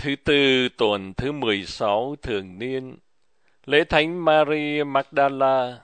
Thứ tư tuần thứ 16 thường niên, lễ Thánh Mary Magdala.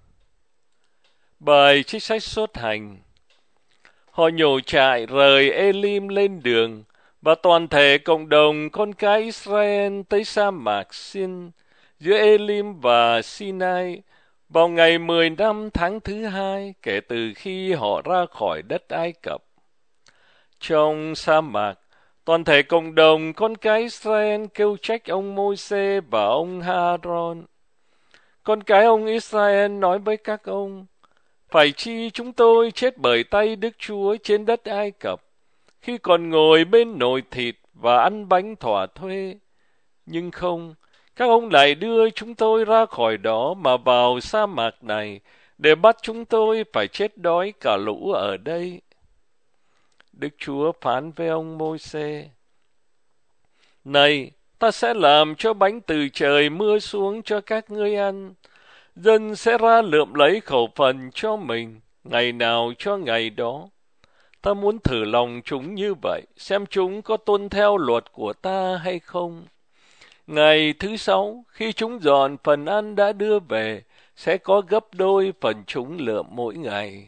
Bài trích sách xuất hành. Họ nhổ trại rời Elim lên đường, và toàn thể cộng đồng con cái Israel tới sa mạc Sin giữa Elim và Sinai vào ngày 15 tháng thứ 2 kể từ khi họ ra khỏi đất Ai Cập. Trong sa mạc, toàn thể cộng đồng con cái Israel kêu trách ông Môi-se và ông Ha-ron. Con cái ông Israel nói với các ông: phải chi chúng tôi chết bởi tay Đức Chúa trên đất Ai Cập, khi còn ngồi bên nồi thịt và ăn bánh thỏa thuê? Nhưng không, các ông lại đưa chúng tôi ra khỏi đó mà vào sa mạc này, để bắt chúng tôi phải chết đói cả lũ ở đây. Đức Chúa phán với ông Môi-se: này, ta sẽ làm cho bánh từ trời mưa xuống cho các ngươi ăn. Dân sẽ ra lượm lấy khẩu phần cho mình, ngày nào cho ngày đó. Ta muốn thử lòng chúng như vậy, xem chúng có tuân theo luật của ta hay không. Ngày thứ 6, khi chúng dọn phần ăn đã đưa về, sẽ có gấp đôi phần chúng lượm mỗi ngày.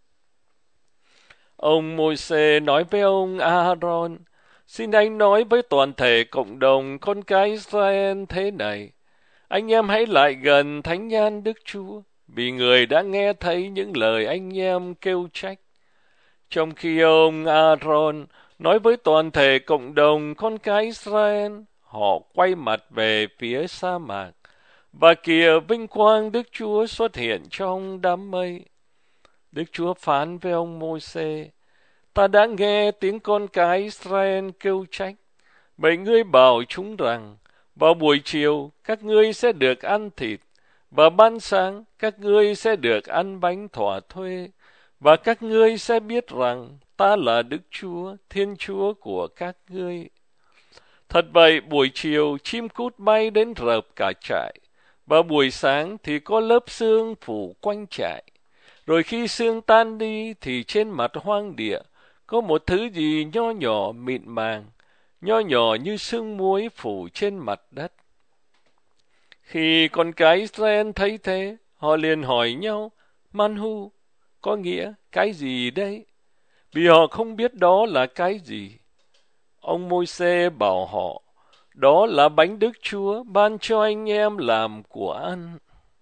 Ông Môi-se nói với ông A-ron: xin anh nói với toàn thể cộng đồng con cái Israel thế này: anh em hãy lại gần thánh nhan Đức Chúa, vì người đã nghe thấy những lời anh em kêu trách. Trong khi ông A-ron nói với toàn thể cộng đồng con cái Israel, họ quay mặt về phía sa mạc, và kìa, vinh quang Đức Chúa xuất hiện trong đám mây. Đức Chúa phán với ông Môi-se: ta đã nghe tiếng con cái Israel kêu trách. Vậy ngươi bảo chúng rằng, vào buổi chiều các ngươi sẽ được ăn thịt, và ban sáng các ngươi sẽ được ăn bánh thỏa thuê, và các ngươi sẽ biết rằng ta là Đức Chúa, Thiên Chúa của các ngươi. Thật vậy, buổi chiều chim cút bay đến rợp cả trại, và buổi sáng thì có lớp sương phủ quanh trại. Rồi khi sương tan đi thì trên mặt hoang địa có một thứ gì nho nhỏ mịn màng, nho nhỏ như sương muối phủ trên mặt đất. Khi con cái Israel thấy thế, họ liền hỏi nhau: Manhu, có nghĩa cái gì đấy? Vì họ không biết đó là cái gì. Ông Môi-se bảo họ: đó là bánh Đức Chúa ban cho anh em làm của ăn.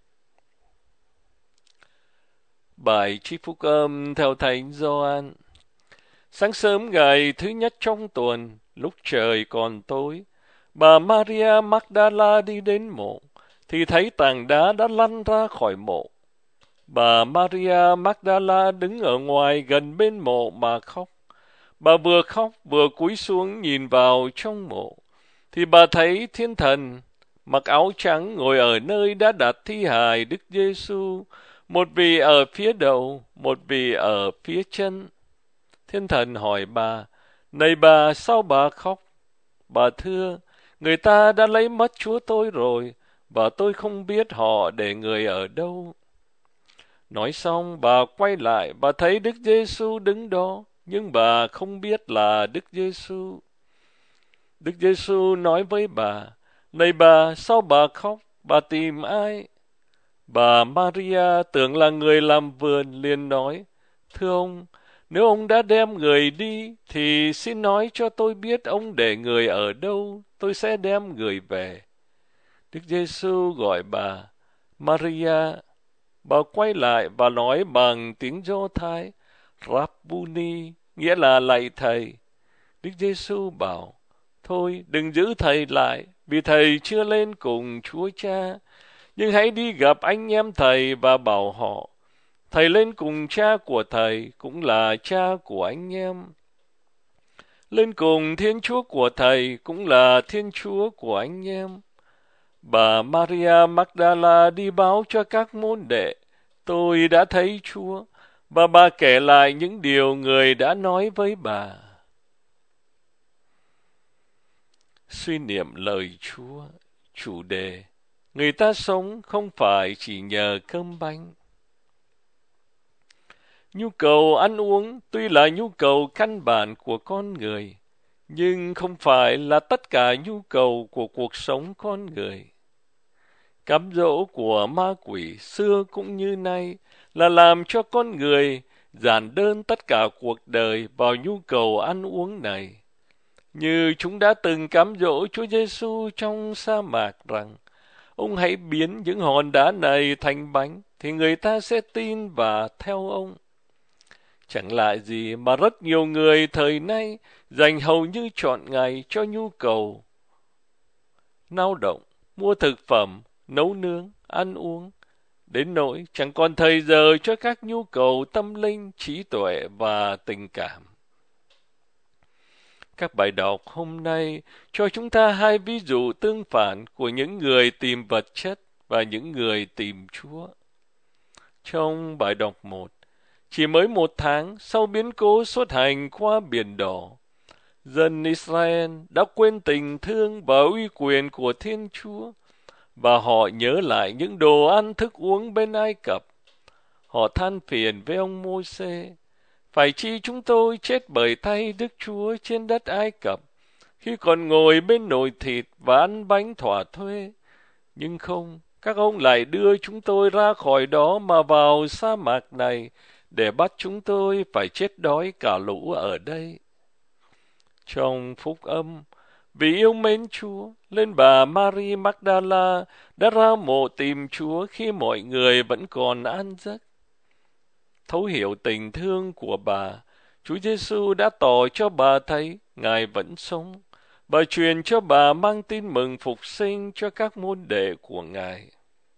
Bài trích phúc âm theo Thánh Gioan. Sáng sớm ngày thứ nhất trong tuần, lúc trời còn tối, bà Maria Magdala đi đến mộ, thì thấy tảng đá đã lăn ra khỏi mộ. Bà Maria Magdala đứng ở ngoài gần bên mộ mà khóc. Bà vừa khóc vừa cúi xuống nhìn vào trong mộ, thì bà thấy Thiên Thần mặc áo trắng ngồi ở nơi đã đặt thi hài Đức Giêsu, một vị ở phía đầu, một vị ở phía chân. Thiên Thần hỏi bà: này bà, sao bà khóc? Bà thưa: người ta đã lấy mất Chúa tôi rồi, và tôi không biết họ để người ở đâu. Nói xong, bà quay lại, bà thấy Đức Giêsu đứng đó, nhưng bà không biết là Đức Giêsu. Đức Giêsu nói với bà: này bà, sao bà khóc? Bà tìm ai? Bà Maria tưởng là người làm vườn, liền nói: thưa ông, nếu ông đã đem người đi, thì xin nói cho tôi biết ông để người ở đâu, tôi sẽ đem người về. Đức Giêsu gọi bà: Maria. Bà quay lại và nói bằng tiếng Do Thái: Rabbuni, nghĩa là lạy thầy. Đức Giêsu bảo: thôi, đừng giữ thầy lại, vì thầy chưa lên cùng Chúa Cha. Nhưng hãy đi gặp anh em thầy và bảo họ: thầy lên cùng cha của thầy, cũng là cha của anh em. Lên cùng Thiên Chúa của thầy, cũng là Thiên Chúa của anh em. Bà Maria Magdala đi báo cho các môn đệ: tôi đã thấy Chúa. Và bà kể lại những điều người đã nói với bà. Suy niệm lời Chúa. Chủ đề: người ta sống không phải chỉ nhờ cơm bánh. Nhu cầu ăn uống tuy là nhu cầu căn bản của con người, nhưng không phải là tất cả nhu cầu của cuộc sống con người. Cám dỗ của ma quỷ xưa cũng như nay là làm cho con người giản đơn tất cả cuộc đời vào nhu cầu ăn uống này. Như chúng đã từng cám dỗ Chúa Giêsu trong sa mạc rằng, ông hãy biến những hòn đá này thành bánh, thì người ta sẽ tin và theo ông. Chẳng lạ gì mà rất nhiều người thời nay dành hầu như trọn ngày cho nhu cầu lao động, mua thực phẩm, nấu nướng, ăn uống, đến nỗi chẳng còn thời giờ cho các nhu cầu tâm linh, trí tuệ và tình cảm. Các bài đọc hôm nay cho chúng ta hai ví dụ tương phản của những người tìm vật chất và những người tìm Chúa. Trong bài đọc 1, chỉ mới 1 tháng sau biến cố xuất hành qua Biển Đỏ, dân Israel đã quên tình thương và uy quyền của Thiên Chúa, và họ nhớ lại những đồ ăn thức uống bên Ai Cập. Họ than phiền với ông Mô-sê: phải chi chúng tôi chết bởi tay Đức Chúa trên đất Ai Cập, khi còn ngồi bên nồi thịt và ăn bánh thỏa thuê. Nhưng không, các ông lại đưa chúng tôi ra khỏi đó mà vào sa mạc này, để bắt chúng tôi phải chết đói cả lũ ở đây. Trong phúc âm, vì yêu mến Chúa, nên bà Mary Magdala đã ra mộ tìm Chúa khi mọi người vẫn còn an giấc. Thấu hiểu tình thương của bà, Chúa Giêsu đã tỏ cho bà thấy Ngài vẫn sống. Bà truyền cho bà mang tin mừng phục sinh cho các môn đệ của Ngài.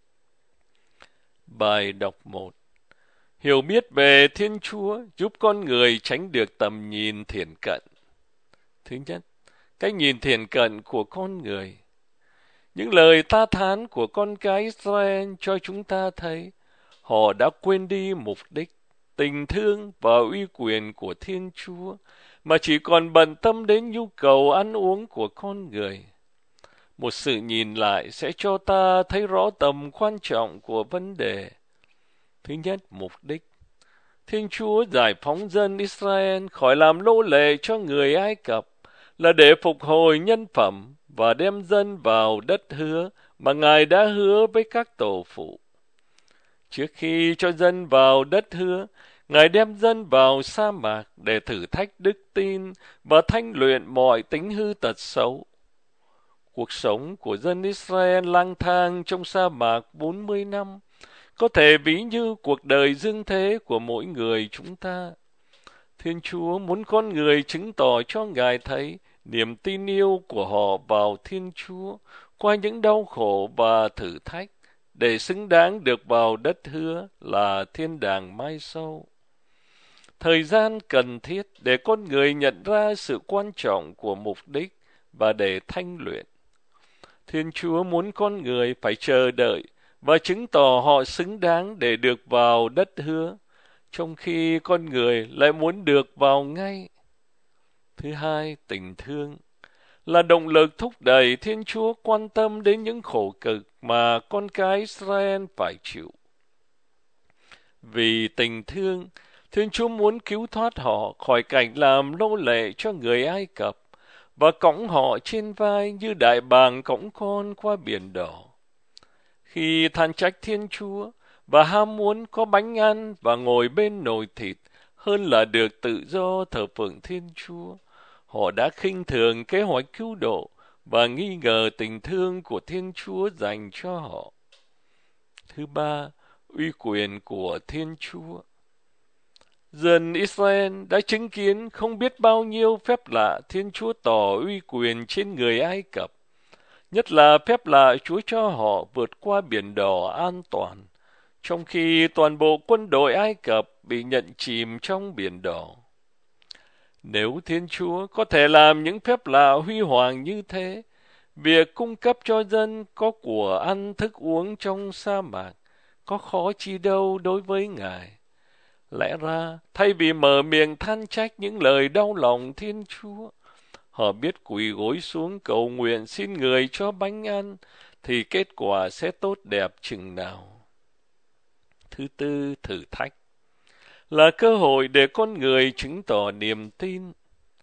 Bài đọc 1. Hiểu biết về Thiên Chúa giúp con người tránh được tầm nhìn thiển cận. Thứ nhất, cái nhìn thiển cận của con người. Những lời ta thán của con cái Israel cho chúng ta thấy họ đã quên đi mục đích, tình thương và uy quyền của Thiên Chúa, mà chỉ còn bận tâm đến nhu cầu ăn uống của con người. Một sự nhìn lại sẽ cho ta thấy rõ tầm quan trọng của vấn đề. Thứ nhất, mục đích. Thiên Chúa giải phóng dân Israel khỏi làm nô lệ cho người Ai Cập là để phục hồi nhân phẩm và đem dân vào đất hứa mà Ngài đã hứa với các tổ phụ. Trước khi cho dân vào đất hứa, Ngài đem dân vào sa mạc để thử thách đức tin và thanh luyện mọi tính hư tật xấu. Cuộc sống của dân Israel lang thang trong sa mạc 40 năm có thể ví như cuộc đời dương thế của mỗi người chúng ta. Thiên Chúa muốn con người chứng tỏ cho Ngài thấy niềm tin yêu của họ vào Thiên Chúa qua những đau khổ và thử thách, để xứng đáng được vào đất hứa là thiên đàng mai sau. Thời gian cần thiết để con người nhận ra sự quan trọng của mục đích và để thanh luyện. Thiên Chúa muốn con người phải chờ đợi và chứng tỏ họ xứng đáng để được vào đất hứa, trong khi con người lại muốn được vào ngay. Thứ hai, tình thương là động lực thúc đẩy Thiên Chúa quan tâm đến những khổ cực mà con cái Israel phải chịu. Vì tình thương, Thiên Chúa muốn cứu thoát họ khỏi cảnh làm nô lệ cho người Ai Cập và cõng họ trên vai như đại bàng cõng con qua Biển Đỏ. Khi than trách Thiên Chúa và ham muốn có bánh ăn và ngồi bên nồi thịt hơn là được tự do thờ phượng Thiên Chúa, họ đã khinh thường kế hoạch cứu độ và nghi ngờ tình thương của Thiên Chúa dành cho họ. Thứ ba, uy quyền của Thiên Chúa. Dân Israel đã chứng kiến không biết bao nhiêu phép lạ Thiên Chúa tỏ uy quyền trên người Ai Cập, nhất là phép lạ Chúa cho họ vượt qua Biển Đỏ an toàn, trong khi toàn bộ quân đội Ai Cập bị nhận chìm trong Biển Đỏ. Nếu Thiên Chúa có thể làm những phép lạ huy hoàng như thế, việc cung cấp cho dân có của ăn thức uống trong sa mạc có khó chi đâu đối với Ngài. Lẽ ra, thay vì mở miệng than trách những lời đau lòng Thiên Chúa, họ biết quỳ gối xuống cầu nguyện xin người cho bánh ăn, thì kết quả sẽ tốt đẹp chừng nào. Thứ tư, thử thách là cơ hội để con người chứng tỏ niềm tin.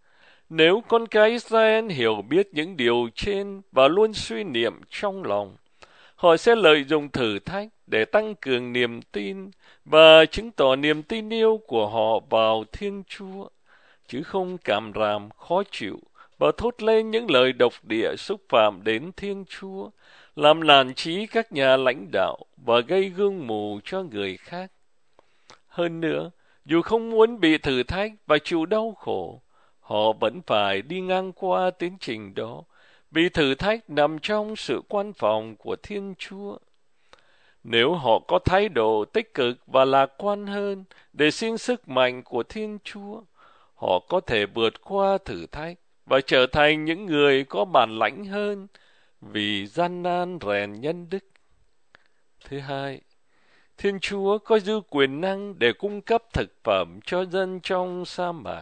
Nếu con cái Israel hiểu biết những điều trên và luôn suy niệm trong lòng, họ sẽ lợi dụng thử thách để tăng cường niềm tin và chứng tỏ niềm tin yêu của họ vào Thiên Chúa, chứ không càm ràm, khó chịu và thốt lên những lời độc địa xúc phạm đến Thiên Chúa, làm nản chí các nhà lãnh đạo và gây gương mù cho người khác. Hơn nữa, dù không muốn bị thử thách và chịu đau khổ, họ vẫn phải đi ngang qua tiến trình đó, vì thử thách nằm trong sự quan phòng của Thiên Chúa. Nếu họ có thái độ tích cực và lạc quan hơn để xin sức mạnh của Thiên Chúa, họ có thể vượt qua thử thách và trở thành những người có bản lãnh hơn, vì gian nan rèn nhân đức. Thứ hai, Thiên Chúa có dư quyền năng để cung cấp thực phẩm cho dân trong sa mạc.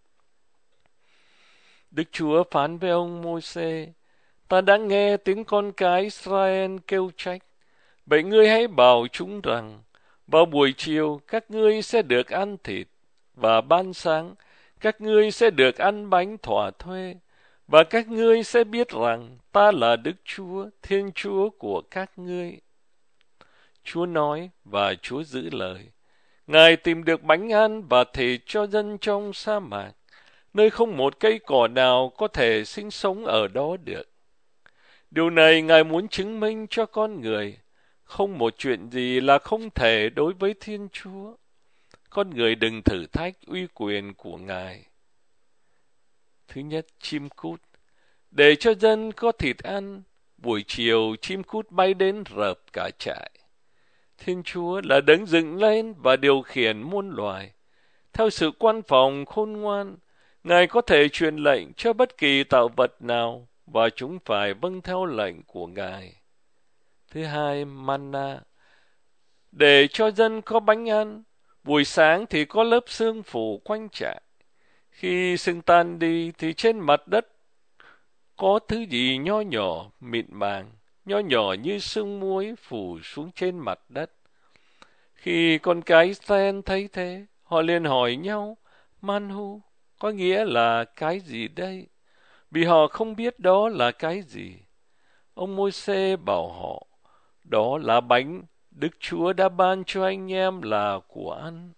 Đức Chúa phán với ông Môi-se: Ta đã nghe tiếng con cái Israel kêu trách. Vậy ngươi hãy bảo chúng rằng, vào buổi chiều các ngươi sẽ được ăn thịt, và ban sáng các ngươi sẽ được ăn bánh thỏa thuê, và các ngươi sẽ biết rằng ta là Đức Chúa, Thiên Chúa của các ngươi. Chúa nói và Chúa giữ lời. Ngài tìm được bánh ăn và thịt cho dân trong sa mạc, nơi không một cây cỏ nào có thể sinh sống ở đó được. Điều này Ngài muốn chứng minh cho con người, không một chuyện gì là không thể đối với Thiên Chúa. Con người đừng thử thách uy quyền của Ngài. Thứ nhất, chim cút. Để cho dân có thịt ăn, buổi chiều chim cút bay đến rợp cả trại. Thiên Chúa là đấng dựng lên và điều khiển muôn loài. Theo sự quan phòng khôn ngoan, Ngài có thể truyền lệnh cho bất kỳ tạo vật nào, và chúng phải vâng theo lệnh của Ngài. Thứ hai, manna. Để cho dân có bánh ăn, buổi sáng thì có lớp sương phủ quanh trại. Khi sương tan đi thì trên mặt đất có thứ gì nho nhỏ, mịn màng, nho nhỏ như sương muối phủ xuống trên mặt đất. Khi con cái Israel thấy thế, họ liền hỏi nhau, Manhu có nghĩa là cái gì đây? Vì họ không biết đó là cái gì. Ông Môi-se bảo họ, đó là bánh Đức Chúa đã ban cho anh em là của ăn.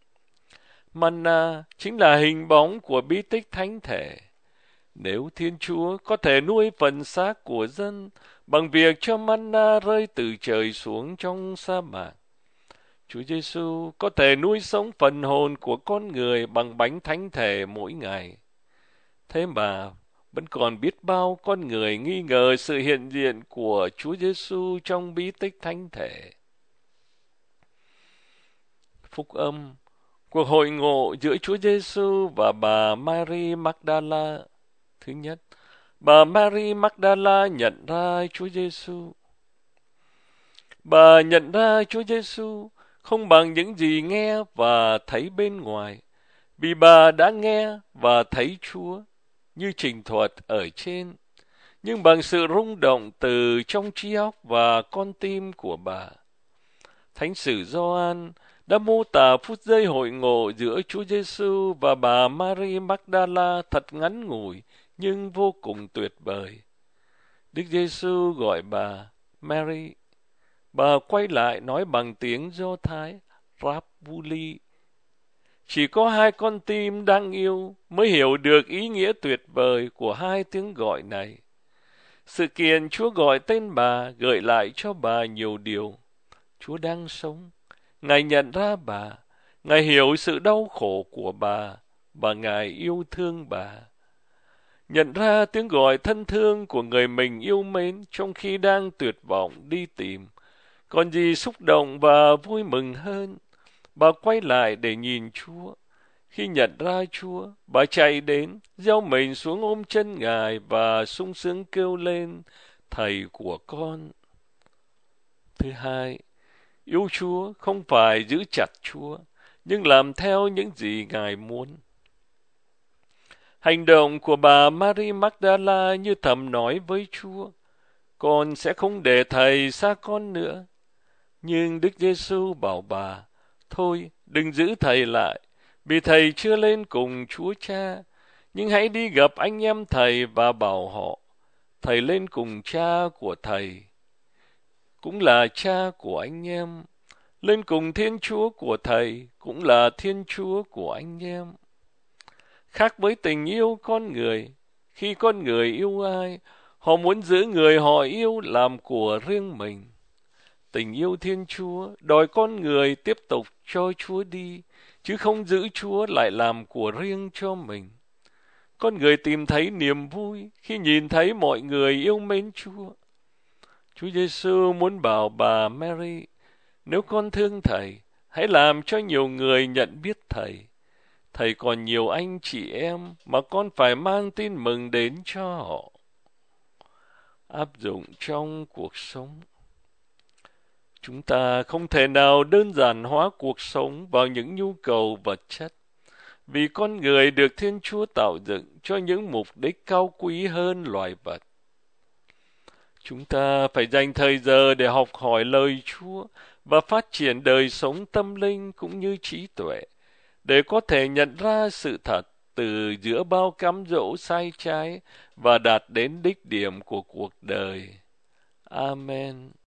Manna chính là hình bóng của bí tích thánh thể. Nếu Thiên Chúa có thể nuôi phần xác của dân bằng việc cho manna rơi từ trời xuống trong sa mạc, Chúa Giêsu có thể nuôi sống phần hồn của con người bằng bánh thánh thể mỗi ngày. Thế mà vẫn còn biết bao con người nghi ngờ sự hiện diện của Chúa Giêsu trong bí tích thánh thể. Phúc âm, cuộc hội ngộ giữa Chúa Giêsu và bà Mary Magdala. Thứ nhất, bà Mary Magdala nhận ra Chúa Giêsu. Bà nhận ra Chúa Giêsu không bằng những gì nghe và thấy bên ngoài, vì bà đã nghe và thấy Chúa như trình thuật ở trên, nhưng bằng sự rung động từ trong trí óc và con tim của bà. Thánh sử Gioan đã mô tả phút giây hội ngộ giữa Chúa Giêsu và bà Mary Magdala thật ngắn ngủi nhưng vô cùng tuyệt vời. Đức Giêsu gọi bà Mary. Bà quay lại nói bằng tiếng Do Thái, Rabbuli. Chỉ có hai con tim đang yêu mới hiểu được ý nghĩa tuyệt vời của hai tiếng gọi này. Sự kiện Chúa gọi tên bà gợi lại cho bà nhiều điều. Chúa đang sống. Ngài nhận ra bà. Ngài hiểu sự đau khổ của bà và Ngài yêu thương bà. Nhận ra tiếng gọi thân thương của người mình yêu mến trong khi đang tuyệt vọng đi tìm. Còn gì xúc động và vui mừng hơn? Bà quay lại để nhìn Chúa. Khi nhận ra Chúa, bà chạy đến, gieo mình xuống ôm chân Ngài và sung sướng kêu lên, Thầy của con. Thứ hai, yêu Chúa không phải giữ chặt Chúa, nhưng làm theo những gì Ngài muốn. Hành động của bà Mary Magdala như thầm nói với Chúa, con sẽ không để Thầy xa con nữa. Nhưng Đức Giêsu bảo bà, thôi đừng giữ Thầy lại, vì Thầy chưa lên cùng Chúa Cha, Nhưng hãy đi gặp anh em thầy và bảo họ, thầy lên cùng cha của thầy, cũng là cha của anh em, lên cùng Thiên Chúa của thầy, cũng là Thiên Chúa của anh em. Khác với tình yêu con người, khi con người yêu ai, họ muốn giữ người họ yêu làm của riêng mình. Tình yêu Thiên Chúa đòi con người tiếp tục cho Chúa đi, chứ không giữ Chúa lại làm của riêng cho mình. Con người tìm thấy niềm vui khi nhìn thấy mọi người yêu mến Chúa. Chúa Giêsu muốn bảo bà Mary, nếu con thương Thầy, hãy làm cho nhiều người nhận biết Thầy. Thầy còn nhiều anh chị em mà con phải mang tin mừng đến cho họ. Áp dụng trong cuộc sống. Chúng ta không thể nào đơn giản hóa cuộc sống vào những nhu cầu vật chất, vì con người được Thiên Chúa tạo dựng cho những mục đích cao quý hơn loài vật. Chúng ta phải dành thời giờ để học hỏi lời Chúa và phát triển đời sống tâm linh cũng như trí tuệ, để có thể nhận ra sự thật từ giữa bao cám dỗ sai trái và đạt đến đích điểm của cuộc đời. Amen.